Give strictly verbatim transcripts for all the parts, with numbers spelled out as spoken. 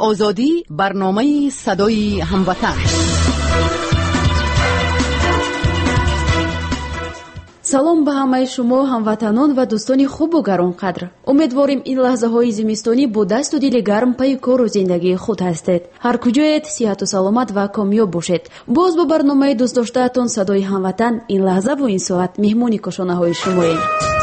آزادی، برنامه صدای هموطن. салом ба ҳамаи шумо ҳамватанон ва дӯстони хубу гаронқадр. умедворим ин лаҳзаҳои зимистонӣ бо дасту дили гарм паи кору зиндагии худ ҳастед. ҳар куҷоед сиҳату саломат ва комёб бошед. боз бо барномаи дӯстдоштаатон садои ҳамватан ин лаҳзаву ин соат меҳмони кошонаҳои шумоем.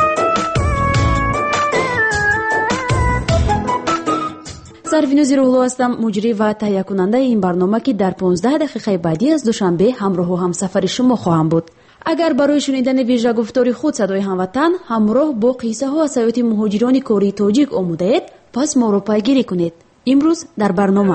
сарфинузи рӯҳло ҳастам, муҷрӣ ва таҳиякунандаи ин барнома, ки дар понздаҳ дақиқаи баъдӣ аз душанбе ҳамроҳу ҳамсафари шумо хоҳам буд. агар барои шунидани вижагуфтори худ садои ҳамватан ҳамроҳ бо қиссаҳо аз ҳаёти муҳоҷирони кории тоҷик омодаед, пас моро пайгирӣ кунед. имрӯз дар барнома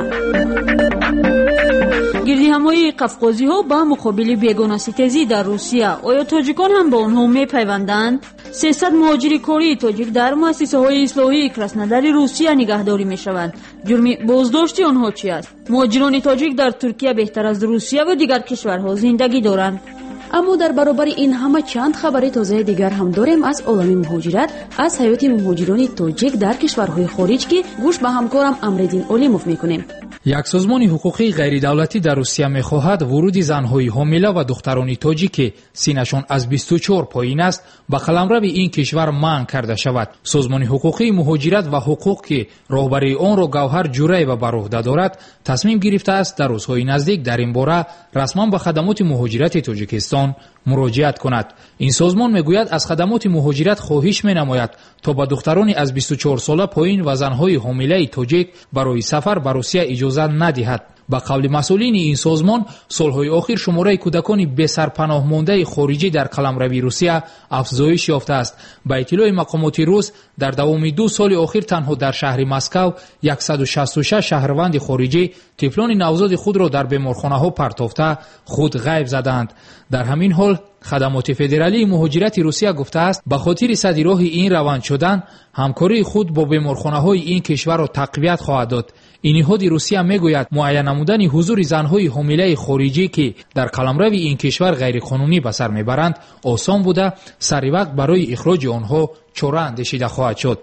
гирдиҳамоии қавқозиҳо ба муқобили бегонаситезӣ дар Русия. оё тоҷикон ҳам ба онҳо мепайванданд? сесад муҳоҷири кории тоҷик дар муассисаҳои ислоҳии Краснодари Русия нигаҳдорӣ мешаванд. ҷурми боздошти онҳо чӣ аст? муҳоҷирони тоҷик дар Туркия беҳтар аз Русия ва дигар кишварҳо зиндагӣ доранд. аммо дар баробари ин ҳама чанд хабари тозаи дигар ҳам дорем аз олами муҳоҷират, аз ҳаёти муҳоҷирони тоҷик дар кишварҳои хорич, ки гӯш ба ҳамкорам Амриддин Олимов мекунем. як созмони ҳуқуқии ғайридавлатӣ дар Русия мехоҳад вуруди занҳои ҳомила ва духтарони тоҷик, ки синашон аз бисту чор поин аст, ба қаламрави ин кишвар манъ карда шавад. созмони ҳуқуқии муҳоҷират ва ҳуқуқ, ки роҳбарии онро Гавҳар Ҷураева бар ӯҳда дорад, тасмим гирифтааст дар рӯзҳои наздик дар ин бора расман ба хадамоти муҳоҷирати Тоҷикистон муроҷиат кунад. ин созмон мегӯяд аз хадамоти муҳоҷират хоҳиш менамояд то ба духтарони аз бисту чор сола поин ва занҳои ҳомилаи тоҷик барои сафар ба Русия иҷоза надиҳад. ба қавли масъулини ин созмон, солҳои охир шумораи кӯдакони бесарпаноҳмондаи хориҷӣ дар қаламрави Русия афзоиш ёфтааст. ба иттилои мақомоти рус, дар давоми ду соли охир танҳо дар шаҳри Москав яксаду шасту шаш шаҳрванди хориҷӣ тифлони навзоди худро дар беморхонаҳо партофта худ ғайб задаанд. дар ҳамин ҳол хадамоти федералии муҳоҷирати Русия гуфтааст, ба хотири садироҳи ин раванд шудан, ҳамкории худ бо беморхонаҳои ин кишварро тақвият хоҳад дод. иниҳоди Русия мегӯяд муайян намудани ҳузури занҳои ҳомилаи хориҷӣ, ки дар қаламрави ин кишвар ғайриқонунӣ ба сар мебаранд, осон буда, сари вақт барои ихроҷи онҳо чора андешида хоҳад шуд.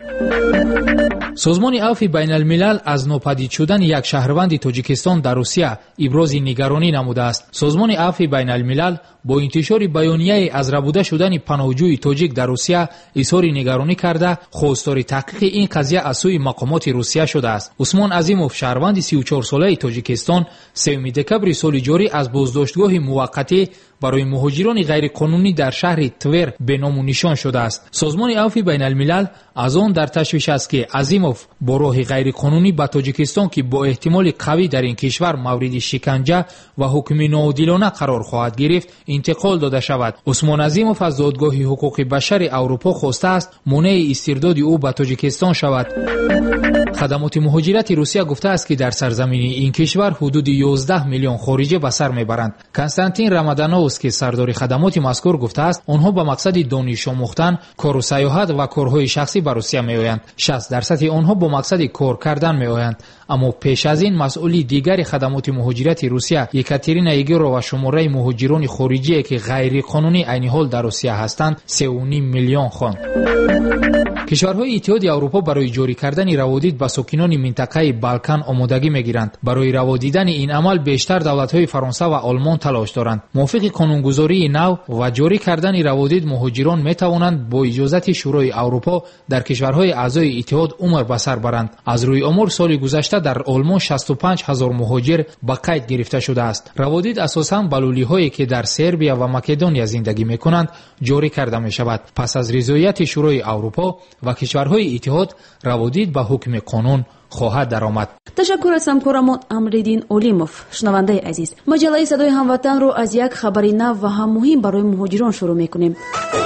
созмони афви байналмилал аз нопадид шудани як шаҳрванди Тоҷикистон дар Русия ибрози нигаронӣ намудааст. созмони афви байналмилал бо интишори баёнияе аз рабуда шудани паноҳҷӯи тоҷик дар Русия изҳори нигаронӣ карда, хостори таҳқиқи ин қазия аз сӯи мақомоти Русия шудааст. Усмон Азимов, шаҳрванди си у чор солаи Тоҷикистон, сеюми декабри соли ҷорӣ аз боздоштгоҳи муваққатӣ барои муҳоҷирони ғайриқонунӣ дар шаҳри Твер беному нишон шудааст. созмони афви байналмилал аз он дар ташвиш аст, ки Азимов бо роҳи ғайриқонунӣ ба Тоҷикистон, ки бо эҳтимоли қавӣ дар ин кишвар мавриди шиканҷа ва ҳукми ноодилона қарор хоҳад гирифт, интиқол дода шавад. Усмон Азимов аз додгоҳи ҳуқуқи башари Аврупо хостааст монеи истирдоди ӯ ба Тоҷикистон шавад. хадамоти муҳоҷирати Русия гуфтааст, ки дар сарзамини ин кишвар ҳудуди ёздаҳ миллион хориҷӣ ба сар мебаранд. Константин Рамаданов, ки сардори хадамоти мазкур, гуфтааст, онҳо ба мақсади дониш омӯхтан, кору саёҳат ва корҳои шахсӣ ба Русия меоянд. шаст дарсади онҳо бо мақсади кор кардан меоянд. аммо пеш аз ин масъули дигари хадамоти муҳоҷирати Русия, Екатерина Егорова, шумораи муҳоҷирони хориҷие, ки ғайриқонунӣ айни ҳол дар Русия ҳастанд, се و نیم миллион хонд. кишварҳои иттиҳоди Аврупо барои ҷорӣ кардани раводид ба сокинони минтақаи Балкан омодагӣ мегиранд. барои раводидани ин амал бештар давлатҳои Фаронса ва Олмон талош доранд. мувофиқи қонунгузории нав ва ҷорӣ кардани раводид, муҳоҷирон метавонанд бо иҷозати Шӯрои Аврупо дар кишварҳои аъзои иттиҳод умр ба сар баранд. аз рӯи омур, соли гузашта дар Олмон шасту панҷ ҳазор муҳоҷир ба қайд гирифта шудааст. раводид асосан ба лӯлиҳое, ки дар Сербия ва Македония зиндагӣ мекунанд, ҷорӣ карда мешавад. пас аз ризояти Шӯрои Аврупо ва кишварҳои иттиҳод, раводид ба ҳукми қонун хоҳад даромад. ташаккур аз ҳамкорамон Амриддин Олимов. шунавандаи азиз, маҷаллаи садои ҳамватанро аз як хабари нав ва ҳам муҳим барои муҳоҷирон шурӯъ мекунем.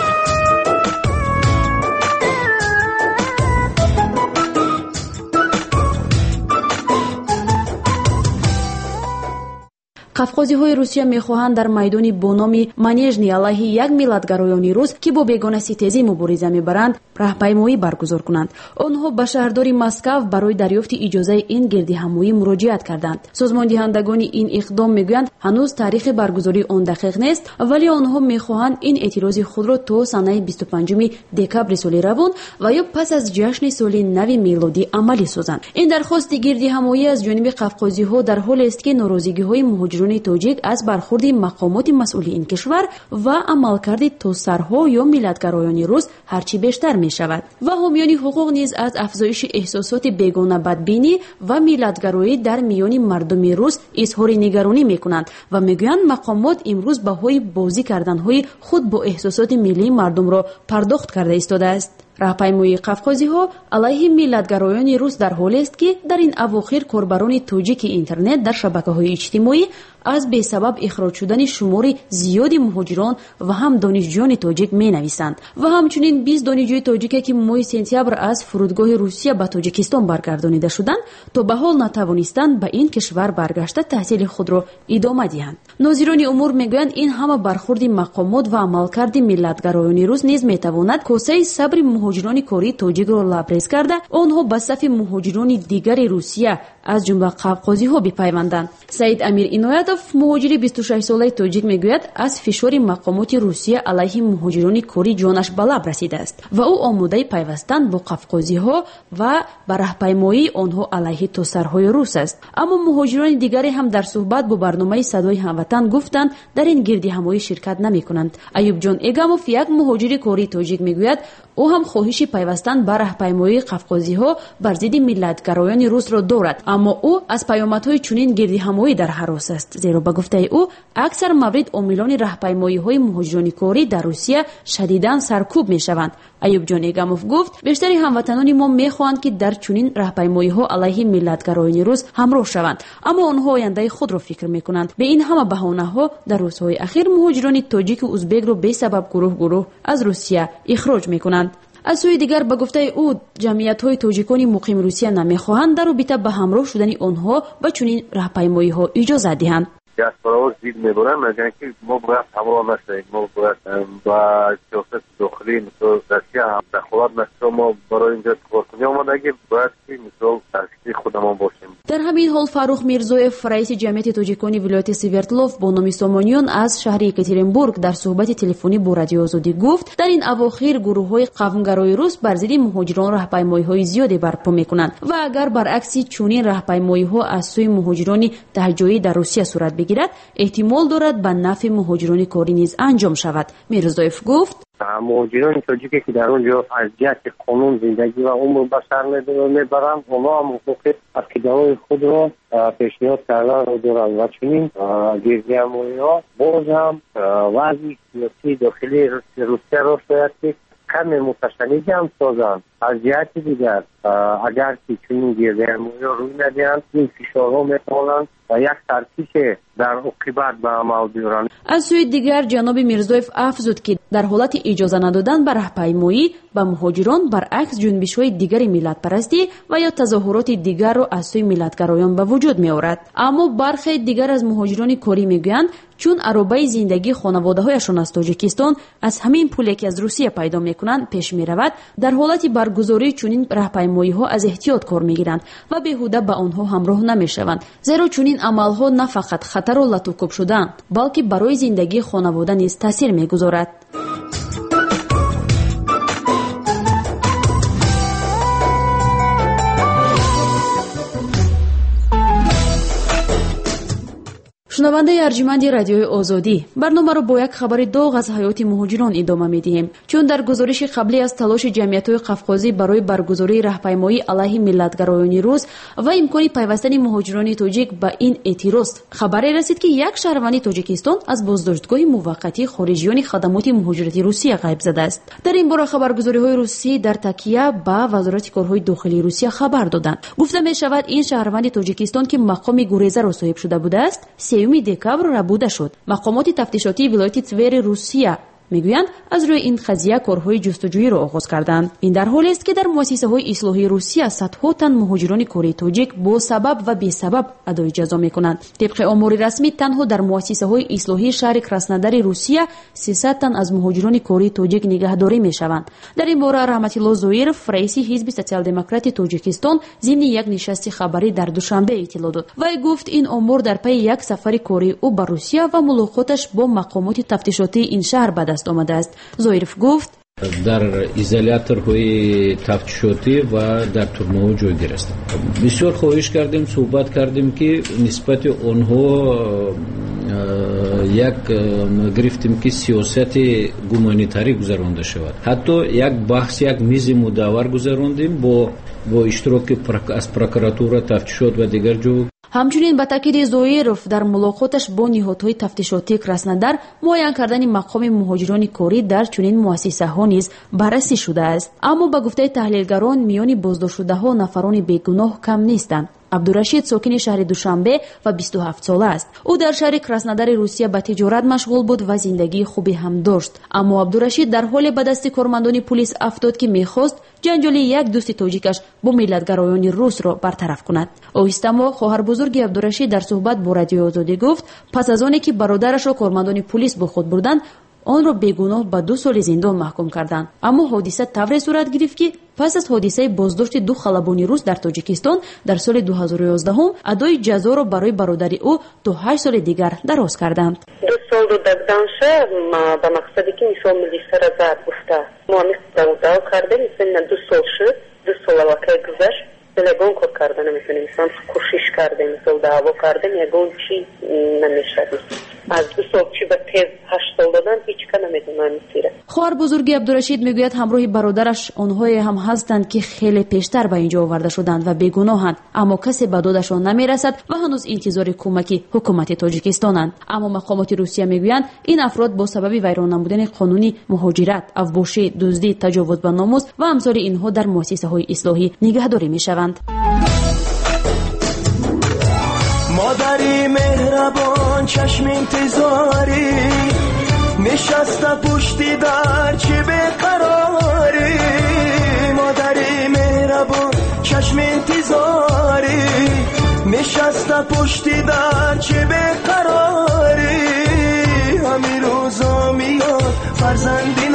қавқозиҳои Русия мехоҳанд дар майдони бо номи Манежни алайҳи як миллатгароёни рус, ки бо бегонаситезӣ мубориза мебаранд, راهپیمایی برگزار کنند. آنها به شهرداری مسکو برای دریافت اجازه این گردهمایی مراجعت کردند. سازمان دهندگان این اقدام میگویند هنوز تاریخ برگزاری آن دقیق نیست، ولی آنها میخواهند این اعتراض خود را تا سال بیست و پنجم دکبر سال روان و یا پس از جشن سال نو میلادی عملی سازند. این درخواست گردهمایی از جانب قفقازی‌ها در حالی است که ناراضگی‌های مهاجران تاجیک از برخورد مقامات مسئول این کشور و عملکرد توسرها یا ملتگرایان روس هرچی بیشتر می شود و حامیان حقوق نیز از افزایش احساسات بیگانه بدبینی و ملتگرایی در میان مردم روس اظهار نگرانی می کنند و می گویند مقامات امروز بهای بازی کردنهای خود با احساسات ملی مردم را پرداخت کرده ایستاده است. راهپیمایی قفقازی‌ها علیه ملتگرایان روس در حالی است که در این اواخر کاربران تاجیک اینترنت در شبکه‌های اجتماعی از به سبب اخراج شدن شمار زیادی مهاجران و هم دانشجویان تاجیک می‌نویسند و همچنین بیست دانشجوی تاجیک که ماه سپتامبر از فرودگاه روسیه به تاجیکستان برگردانیده شدند تا به حال نتوانستند به این کشور برگشته تحصیل خود را ادامه دهند. ناظران امور میگویند این همه برخورد مقامات و عملکرد ملتگرایان روس نیز میتواند کاسه صبر مهاجران کاری تاجیک را لبریز کرده آنها به صف مهاجران دیگر روسیه از جمله قفقازی‌ها بپیوندند. سعید امیر عنایتوف مهاجر بیست و شش ساله تاجیک میگوید از فشار مقامات روسیه علیه مهاجران کاری جانش به لب رسیده است و او آماده پیوستن با قفقازی‌ها و به راهپیمایی آنها علیه توسرهای روس است. اما مهاجران دیگری هم در صحبت با برنامه صدای هموطن گفتند در این گردهمایی شرکت نمی‌کنند. ایوب جان اگاموف یک مهاجر کاری تاجیک میگوید او هم خواهش پیوستن به راهپیمایی قفقازی‌ها بر ضد ملتگرایان روس را دارد، اما او از پیامدهای چنین گردهمایی در هراس است، زیرا به گفته او اکثر موارد عاملان راهپیمایی‌های مهاجران کاری در روسیه شدیداً سرکوب می‌شوند. ایوب جان اگاموف گفت بیشتر هموطنان ما می‌خواهند که در چنین راهپیمایی‌ها علیه ملتگرایان روس همراه شوند، اما آنها آینده خود را فکر می‌کنند. به این همه بهانه‌ها در روزهای اخیر مهاجران تاجیک و ازبک را به سبب گروه گروه از روسیه اخراج می‌کنند. از سوی دیگر به گفته او جمعیت‌های تاجیکان مقیم روسیه نمی‌خواهند در رابطه به همراه شدن آنها و چنین راهپیمایی‌ها اجازه دهند. دیاسپورا زید می‌برند میگن که ما باید همراه نشیم، ما باید با سیاست داخلی مثل روسیه هم دخالت نشیم، ما برای اینجا کار کنیم آمدگی باید که مثل تشکیل خودمان باشیم. در همین حال فاروق میرزویف رئیس جمعیت تاجیکان ولایت سوردلوف با نام سامانیان از شهر یکاترینبورگ در صحبت تلفنی با رادیو آزادی گفت در این اواخر گروه‌های قومگرای روس بر ضد مهاجران راهپیمایی‌های زیادی برپا می‌کنند و اگر برعکس چنین راهپیمایی‌ها از سوی مهاجران تهجویی در روسیه صورت بگیرد احتمال دارد به نفع مهاجران کاری نیز انجام شود. میرزویف گفت مهاجران تاجیکی که در اونجا از جهت قانون زندگی و عمر بشر میبرند اونا هم حقوق عقیده‌های خود را پیشنهاد کردن را دارند و چنین گردهمایی‌ها باز هم وضع سیاسی داخلی روسیه را شاید که کمی متشنج هم سازند. از جهت دیگر اگر که چنین گردهمایی‌ها روی ندهند این فشارها میتوانند و یک ترکیش در عاقبت به عمل بیارند. از سوی دیگر جناب میرزویف افزود که در حالت اجازه ندادن به راهپیمایی به مهاجران برعکس جنبش‌های دیگر ملت پرستی و یا تظاهرات دیگر را از سوی ملتگرایان به وجود می‌آورد. اما برخی دیگر از مهاجران کاری میگویند چون عربه زندگی خانواده‌هایشان از تاجیکستان از همین پولی که از روسیه پیدا می‌کنند پیش می‌رود، در حالت برگزاری چنین راهپیمایی‌ها از احتیاط کار می‌گیرند و بیهوده به آنها همراه نمی‌شوند، زیرا چنین عمل‌ها نه فقط خطر و لطوکوب شدن بلکه برای زندگی خانواده نیز تاثیر می‌گذارد. شنونده ارجمند رادیوی آزادی، برنامه را با یک خبر داغ از حیات مهاجران ادامه می‌دهیم. چون در گزارش قبلی از تلاش جمعیت‌های قفقازی برای برگزاری راهپیمایی علیه ملتگرایان روس و امکان پیوستن مهاجران تاجیک به این اعتراض خبری رسید که یک شهروند تاجیکستان از بازداشتگاه موقتی خارجیان خدمات مهاجرتی روسیه غیب زده است. در این باره خبرگزاری‌های روسی در تکیه به وزارت کارهای داخلی روسیه خبر دادند. گفته می‌شود این شهروند تاجیکستان که مقام گریزه را صاحب شده بوده است، سیوم دکبر را بوده شد. مقامات تفتیشاتی ولایت تور روسیه میگویند از روی این قضیه کارهای جستجویی را آغاز کردند. این در حالی است که در مؤسسه‌های اصلاحی روسیه صدها تن مهاجران کره تاجیک با سبب و بی سبب ادای جزا میکنند. طبق آمار رسمی تنها در مؤسسه‌های اصلاحی شهر کراسنودار روسیه سیصد تن از مهاجران کره تاجیک نگهداری میشوند. در این باره رحمت الله زویرов رئیس حزب سوسیال دموکرات تاجیکستان ضمن یک نشست خبری در دوشنبه اطلاع داد. وی گفت این آمار در پی یک سفر کاری او به روسیه و ملاقاتش با مقامات تفتیشاتی این شهر به دست آمده است. زویرов گفت در ایزولاتورهای تفتیشاتی و در تورمه‌ها جای گرفتم. بسیار خواهش کردیم، صحبت کردیم که نسبت آنها یک گرفتیم که سیاست گومانیتاری گذرانده شود. حتی یک بحث، یک میز مداور گذراندیم با با اشتراک از پروکراتور، تفتیشات و دیگر جو. همچنین به تاکید زویرов در ملاقاتش با نهادهای تفتیشاتی کراسنودار معین کردن مقام مهاجران کره در چنین مؤسسه‌ها نیز بررسی شده است. اما به گفته تحلیلگران میان بازداشت‌شده‌ها نفران بیگناه کم نیستند. عبدالرشید ساکن شهر دوشنبه و بیست و هفت ساله است. او در شهر کراسنودار روسیه به تجارت مشغول بود و زندگی خوبی هم داشت. اما عبدالرشید در حال به دست کارمندان پلیس افتاد که می‌خواست جنجال یک دوست تاجیکش با ملت‌گرایان روس را برطرف کند. اویستما خواهر بزرگ عبدالرشید در صحبت با رادیو آزادی گفت پس از آنی که برادرش را کارمندان پلیس با خود بردند آن را بیگناه به دو سال زندان محکوم کردند. اما حادثه طوری صورت گرفت که پس از حادثه بازداشت دو خلبان روس در تاجیکستان در سال دو هزار و یازده ادای جزا را برای برادر او تا هشت سال دیگر دراز کردند. دو سال رو دادنشه به مقصدی که میشون ملیسه را زد گفته ما همیست داو کردیم مثلا دو سال شد، دو سال واقع گذشت دلگون کار کردن میتونیم مثلا کوشش کردیم مثلا دعوا کردیم یگون چی نمیشد. از دو سال چی به تیز هشت سال دادن هیچ که نمیدونم میسیره. خواهر بزرگی عبدالرشید میگوید همراه برادرش آنهای هم هستند که خیلی پیشتر به اینجا آورده شدند و بیگناهند، اما کسی به دادشان نمیرسد و هنوز انتظار کمک حکومت تاجیکستانند. اما مقامات روسیه میگویند این افراد با سبب ویران نمودن قانونی مهاجرت، افباشی، دزدی، تجاوز به ناموس و امثال اینها در مؤسسه‌های اصلاحی نگهداری میشوند. مادری مهربان چشم انتظاری نشسته پشتی در چه بیقراری. مادری مهربان چشم انتظاری نشسته پشتی در چه بیقراری. همین روزا میاد فرزندی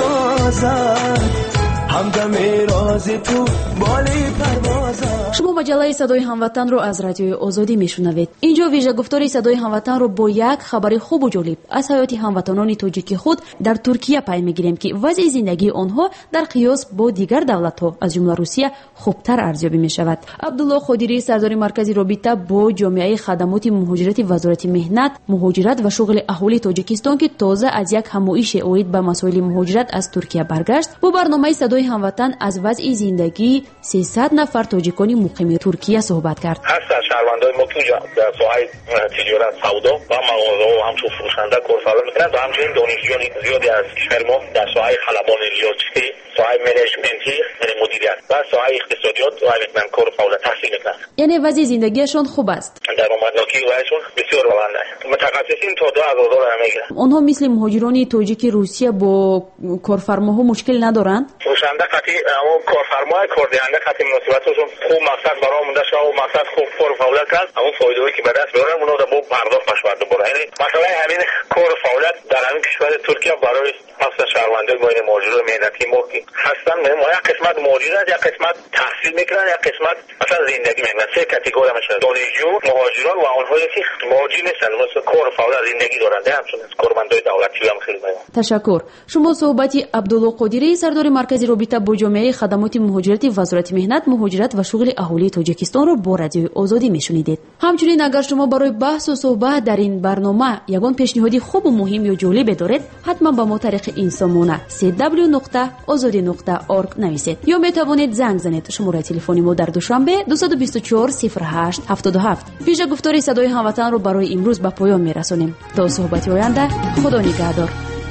نازد همدم راز تو بالی پروازه. شما مجله صدای هموطن رو از رادیوی آزادی میشنوید. اینجا ویژه گفتار صدای هموطن رو با یک خبر خوب و جالب از حیات هموطنان تاجیک خود در ترکیه پی میگیریم که وضع زندگی آنها در قیاس با دیگر دولت‌ها از جمله روسیه خوبتر ارزیابی میشود. عبدالله خدیری سردار مرکز رابطه با جامعه خدمات مهاجرت وزارت مهنت، مهاجرت و شغل اهالی تاجیکستان که تازه از یک همایش اوید به مسائل مهاجرت از ترکیه برگشت با برنامه صدای هموطن از وضع زندگی سیصد نفر تاجیکان مقیم ترکیه صحبت کرد. هستن شهروندان ما تو در ساحه تجارت، سودا و مغازه و همچون فروشنده کارفرما میکنن و همچنین دانشجویان زیادی از کشور ما در ساحه خلبان ریاضی، ساحه منیجمنتی، مدیریت و ساحه اقتصادیات و میکنن کار فعال تحصیل میکنن. یعنی وضع زندگیشان خوب است. درآمدزایی وضعشون بسیار بلند است. متخصصین تا دو هزار دلار میگیرن. آنها مثل مهاجران تاجیک روسیه با کارفرماها مشکل ندارند. فروشنده قطعی اون کارفرما کاردهنده قطعی مناسبتشون خوب مقصد برای مونده شو و مقصد خوب کار فعالیت کرد اون فایده‌ای که به دست بیارن اونها رو با پرداخت بشورد دوباره. یعنی مثلا همین کار فعالیت در همین کشور ترکیه برای مثلا شهروندان ما این مهاجران مهنتی ما که هستن ما یک قسمت مهاجرت، یک قسمت تحصیل میکنن، یک قسمت مثلا زندگی میکنن. سه کاتگوری میشن: دانشجو، مهاجران و اونهایی که مهاجر نیستن مثلا کار فعالیت زندگی دارن. همچنین کارمندای دولتی هم خیلی مهم. تشکر. شما صحبتی عبدالله قدیری سردار مرکز رابطه با جامعه خدمات مهاجرت وزارت مهنت، مهاجرت و شغل اهالی تاجیکستان را با رادیو آزادی میشنیدید. همچنین اگر شما برای بحث و صحبت در این برنامه یگان پیشنهادی خوب و مهم یا جالب دارید حتما با ما طریق اینستامونه سی دبلیو نقطه آزادی نقطه اورگ نویسید یا می توانید زنگ زنید. شماره تلفنی ما در دوشنبه دو دو چهار صفر هشت هفت هفت. ویژه گفتار صدای هموطن رو برای امروز به پایان میرسونیم. تا صحبت آینده خدا نگهدار.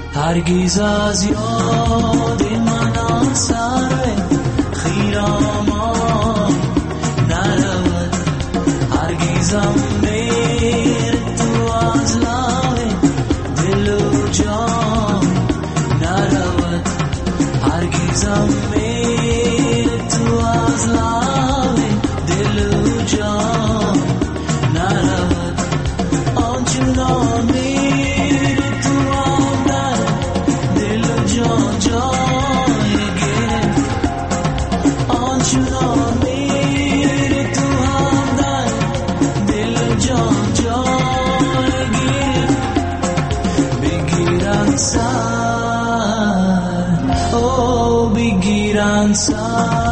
هرگز از یاد من سر خیرامان نرود، هرگزم بیر تو از لای دل و جان جایگیر بگیرن سر او بگیرن سر